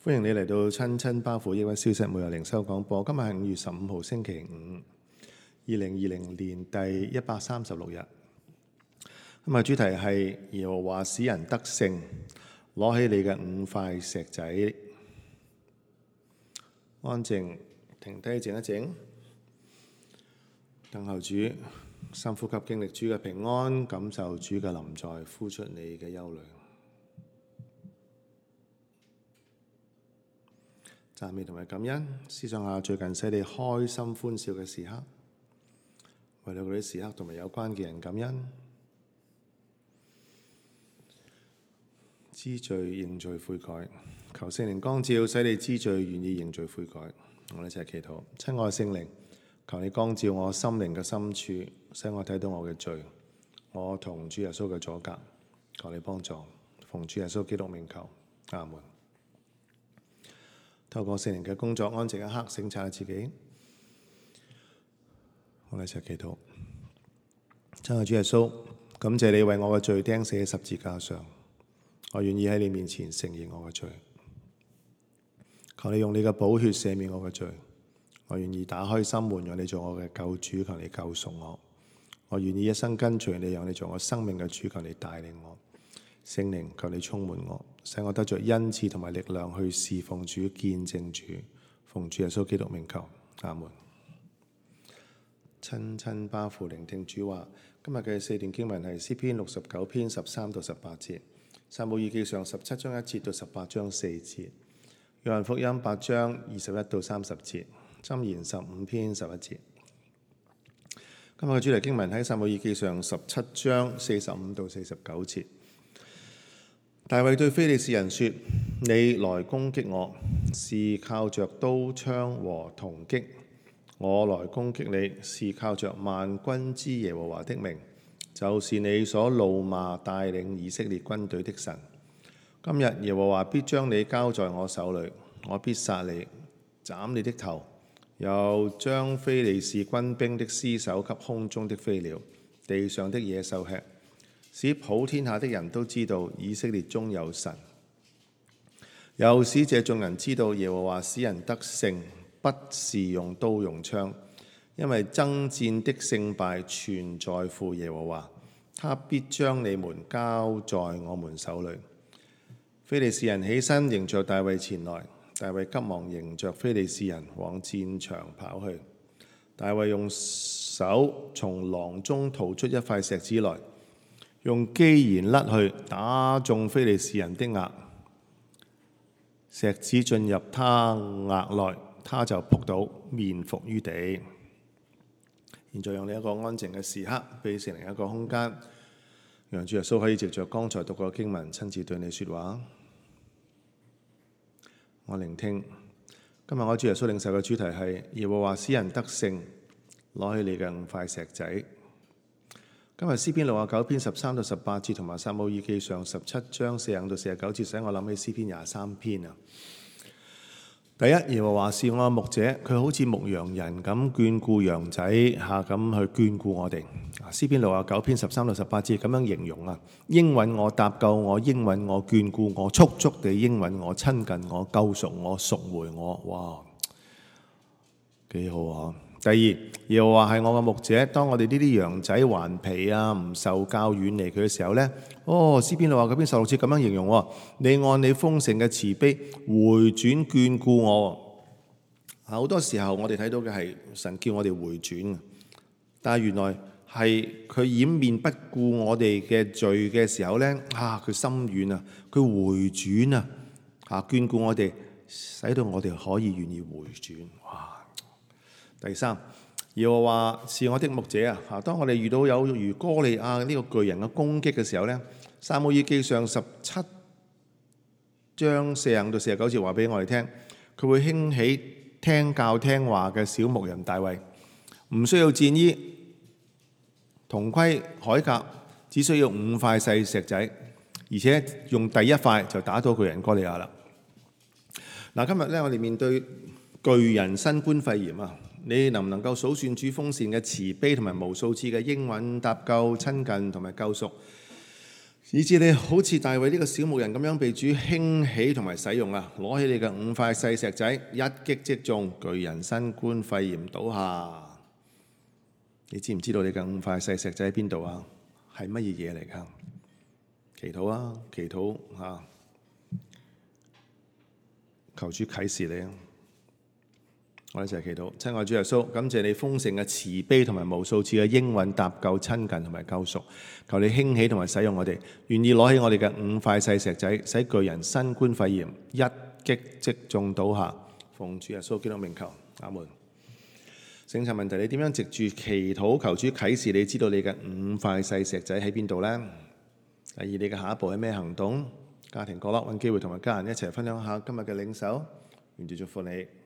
歡迎你嚟到親親包袱抑鬱消失每日靈修廣播。今日係5月15號星期五，2020年第136日。今日主題係耶和華使人得勝，攞起你嘅5塊石仔，安靜停低靜一靜，等候主，深呼吸經歷主嘅平安，感受主嘅臨在，呼出你嘅憂慮。讚美同埋感恩，思想下最近使你開心歡笑嘅時刻，為咗嗰啲時刻同埋有關嘅人感恩，知罪認罪悔改，求聖靈光照，使你知罪願意認罪悔改。我哋一齊祈禱，親愛聖靈，求你光照我心靈嘅深處，使我睇到我嘅罪，我同主耶穌嘅阻隔，求你幫助，奉主耶穌基督名求，阿門。透過聖靈嘅工作，安靜一刻，省察下自己。我哋一齊祈禱。親愛主耶穌，感謝你為我嘅罪釘死喺十字架上，我願意喺你面前承認我嘅罪。求你用你嘅寶血赦免我嘅罪，我願意打開心門，讓你做我嘅救主，求你救贖我。我願意一生跟隨你，讓你做我生命嘅主，求你帶領我。聖靈，求你充滿我，使我得着恩賜同埋力量去侍奉主、見證主。奉主耶穌基督名求，阿門。親親包袱聆聽主話，今日嘅4段經文係詩篇69篇13到18節，撒母耳記上17章1節到18章4節，約翰福音8章21到30節，箴言15篇11節。今日嘅主題經文喺撒母耳記上17章45到49節。大衛對非利士人說：你來攻擊我，是靠着刀槍和銅戟；我來攻擊你，是靠着萬軍之耶和華的名，就是你所怒罵帶領以色列軍隊的神。今日耶和華必將你交在我手裏，我必殺你，斬你的頭，又將非利士軍兵的屍首給空中的飛鳥、地上的野獸吃，使普天下的人都知道以色列中有神，又使這眾人知道耶和華使人得勝，不是用刀用槍，因為爭戰的勝敗全在乎耶和華，他必將你們交在我們手裏。非利士人起身迎着大衛前來，大衛急忙迎着非利士人往戰場跑去。大衛用手從囊中掏出一塊石子來，用機弦甩去，打中非利士人的額，石子進入他額內，他就仆倒，面伏於地。現在用呢一個安靜嘅時刻，俾聖靈一個空間，讓主耶穌可以藉着剛才讀過嘅經文，親自對你說話。我聆聽。今日我主耶穌領受嘅主題係耶和華使人得勝，攞起你嘅5塊石仔。今日詩篇69篇13到18節，同埋撒母耳記上17章45到49節，使我諗起詩篇23篇啊。第一，耶和華是我嘅牧者，佢好似牧羊人咁眷顧羊仔咁去眷顧我哋。詩篇69篇13到18節咁樣形容啊：應允我、搭救我、應允我、眷顧我、速速地應允我、親近我、救贖我、贖回我。哇，幾好啊！第二，耶和華係我嘅牧者，當我哋呢啲羊仔頑皮啊，唔受教遠離佢嘅時候呢，詩篇69篇16節咁樣形容喎：你按你豐盛嘅慈悲回轉眷顧我。好多時候我哋睇到嘅係神叫我哋回轉，但係原來係佢掩面不顧我哋嘅罪嘅時候呢，佢心軟啊，佢回轉啊，眷顧我哋，使到我哋可以願意回轉。哇！第三，耶和華是我的牧者啊！當我哋遇到有如歌利亞呢個巨人嘅攻擊嘅時候呢，撒母耳記上17章45到49節話俾我哋聽，佢會興起聽教聽話嘅小牧人大衛，唔需要戰衣、銅盔、鎧甲，只需要5塊細石仔，而且用第一塊就打到巨人歌利亞啦。嗱，今日咧我哋面對巨人新冠肺炎啊！你能唔能夠數算主豐善嘅慈悲同埋無數次嘅應允、搭救、親近同埋救贖？ 以致你好似大衛呢個小牧人咁樣被主興起同埋使用啊！攞起你嘅5塊細石仔，一擊即中，巨人新冠肺炎倒下。你知唔知道你嘅5塊細石仔喺邊度啊？係乜嘢嚟㗎？祈禱啊，祈禱啊！求主啟示你啊！我哋一齊祈禱，親愛主耶穌，感謝你豐盛嘅慈悲同埋無數次嘅應允搭救親近同埋救贖，求你興起同埋使用我哋，願意攞起我哋嘅5塊細石仔，使巨人新冠肺炎一擊即中倒下。奉主耶穌基督名求，阿門。聖餐問題，你點樣藉住祈禱求主啟示你知道你嘅5塊細石仔喺邊度呢？第二，你嘅下一步係咩行動？家庭角落揾機會同埋家人一齊分享下今日嘅領受，願主祝福你。